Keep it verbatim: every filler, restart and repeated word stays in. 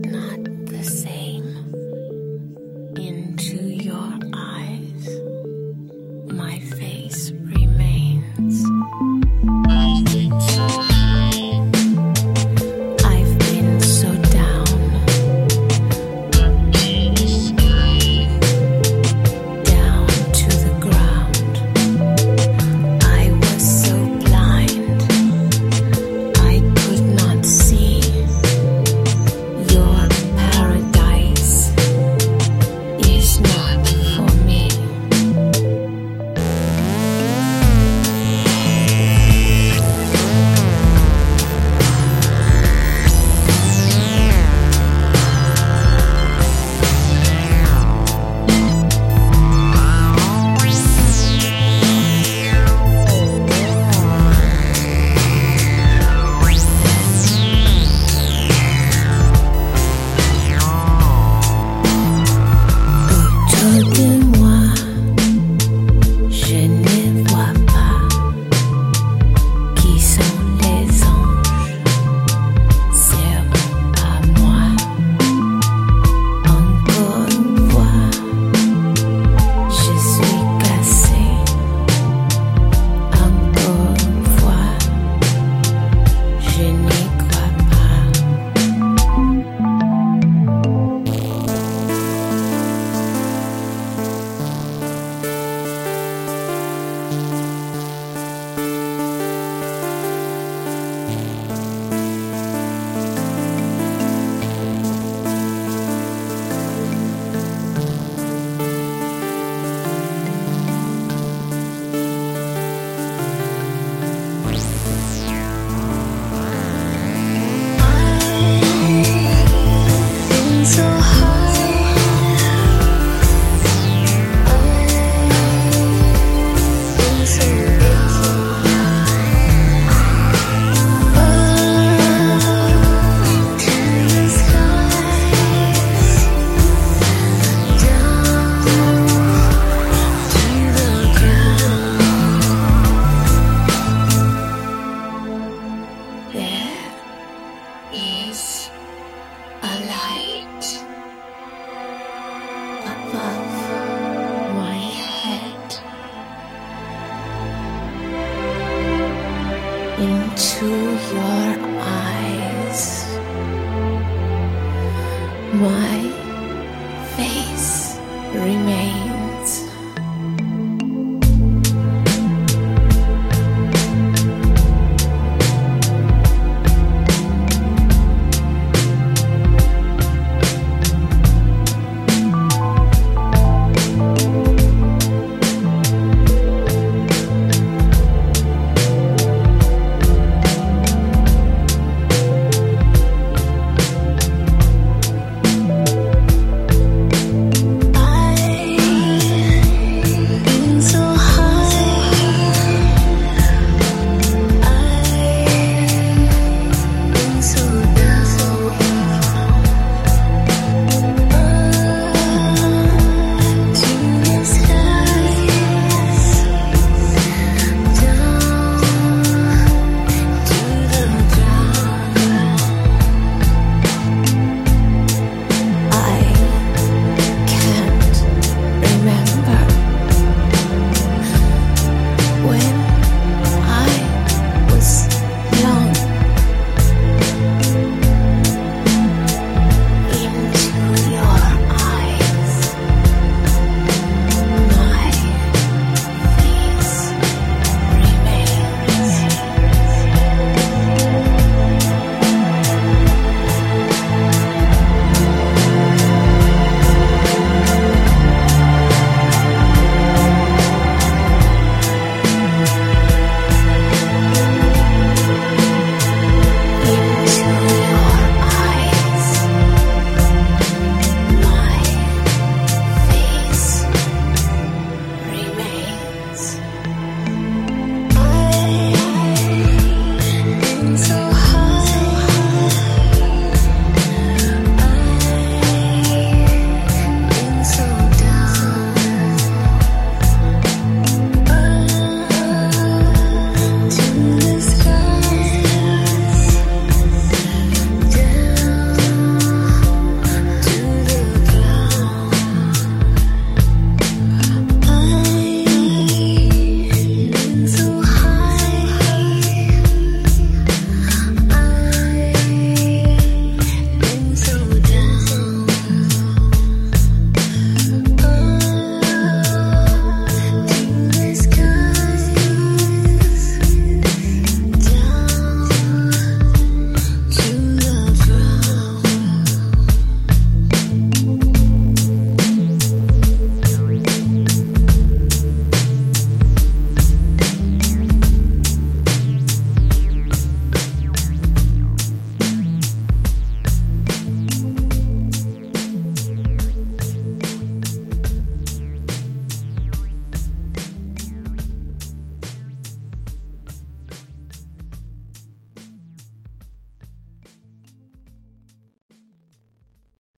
not the same. Into your eyes, my face remains. I've been so down, down to the ground. I was so blind, I could not see your paradise is not for me. Autour de moi, je ne vois pas qui sont les anges. C'est pas moi. Encore une fois, je suis cassée. Encore une fois, je n'y crois pas. Been so high, been so low, up to the skies, down to the ground. There is a light above my head. Into your eyes, my face remains.